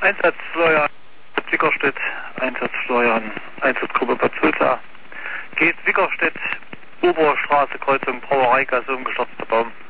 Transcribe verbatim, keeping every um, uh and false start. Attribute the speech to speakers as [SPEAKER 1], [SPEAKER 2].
[SPEAKER 1] Einsatz Florian Wickerstedt, Einsatz Florian, Einsatzgruppe Bad Sulza. Geht Wickerstedt, Oberstraße, Kreuzung Brauereigasse, umgestürzter Baum.